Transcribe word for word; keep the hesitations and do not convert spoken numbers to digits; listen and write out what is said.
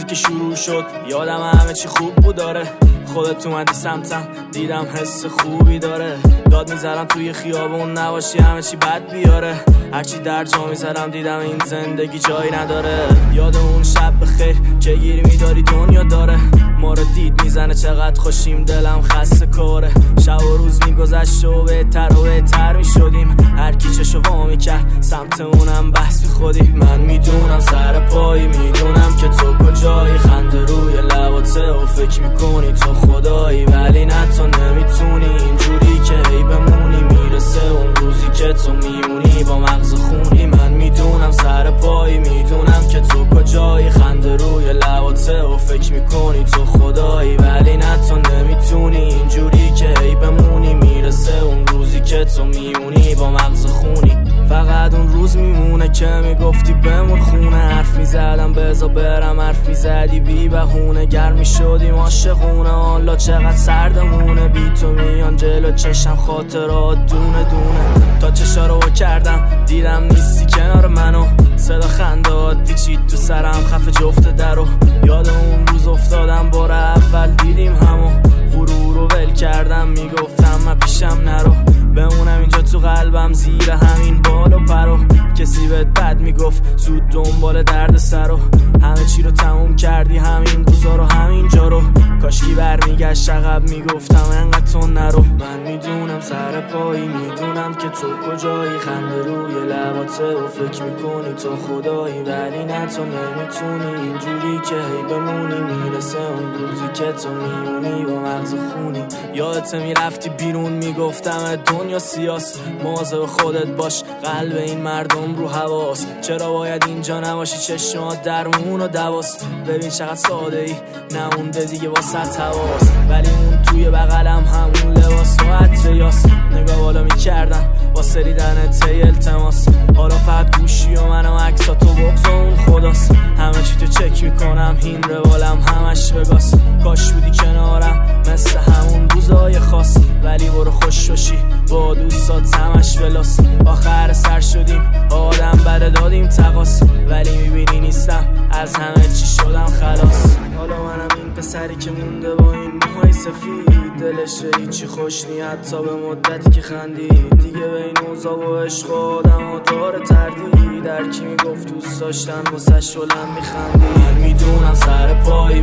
روزی که شروع شد یادم همه چی خوب بود داره. خودت اومدی سمتم دیدم حس خوبی داره. داد میزرم توی خیابون نباشی همه چی بد بیاره. هرچی در جا میزرم دیدم این زندگی جایی نداره. یاد اون شب بخیر که گیری میداری دنیا داره. ما رو دید میزنه چقدر خوشیم دلم خسته کاره. شب و روز میگذشت و بهتر و بهتر میشدیم. هر کی چشو وا میکرد سمت اونم بحث بی خودی. من میدونم سر پایی میدونم که تو کجایی. خنده روی لباته و فکر میکنی تو خدایی. ولی نه تو نمیتونی اینجوری که هی بمونی. میرسه اون روزی که تو میمونی با مغز خونی. من میدونم سر پایی میدونم که تو کجایی. خنده روی لباته و فکر میکنی تو خدایی. ولی نه تو نمیتونی اینجوری که هی بمونی. میرسه اون روزی که تو میمونی با مغز خونی. فقط اون روز میمونه که میگفتی بمون خونه. حرف میزدم بزا برم حرف میزدی بی بهونه. گرمی شدیم عاشقونه حالا چقدر سردمونه. بی تو میان جلو چشم خاطرات دونه دونه. تا چشا رو کردم دیدم نیستی کنار منو. صدا خندات پیچید تو سرم خفه جفت درو. یاد اون روز افتادم بار اول دیدیم همو. غرور رو ول کردم میگفتم من پیشم نرو. بمونم اینجا تو قلبم زیر همین بال و پرو. کسی بهت بد میگفت زود دنبال درد سرو. همه چی رو تموم کردی همین روزا رو همین جا رو. کاشکی برمیگشت عقب میگفتم انقدر تو نرو. من میدونم سر پایی میدونم که تو کجایی. خنده روی لباته و فکر میکنی تو خدایی. ولی نه تو نمیتونی اینجوری که هی بمونی. میرسه اون روزی که تو میونی با مغز خونی. یادت میرفتی بیرون میگفتم دنیا سیاس. مواظب خودت باش قلب این مردم رو حواس. چرا باید اینجا نباشی چشمات درمون و دواس. ببین چقدر ساده ای نمونده دیگه واسه حواس. ولی اون توی بغلم همون لباس و عطر یاس. نگاه بالا میکردم واسه ریدن تی التماس. حالا فقط گوشی و من و عکسات و بغض و اون خداست. همه چی تو چک میکنم هین روالم همش بگاس. کاش بودی کنارم مثل همون روزای خاص. ولی برو خوش باشی با دوستات همش ولاس. آخر سر شدیم آدم بره دادیم تقاس. ولی میبینی نیستم از همه چی شدم خلاص. حالا منم این پسری که مونده با این موهای سفید. دلش به هیچی خوش نی حتی به مدتی که خندید. دیگه به این اوضاع و عشق آدم ها داره تردید. در کی میگفت دوست داشتن واسش بلند میخندید. من میدونم سر پای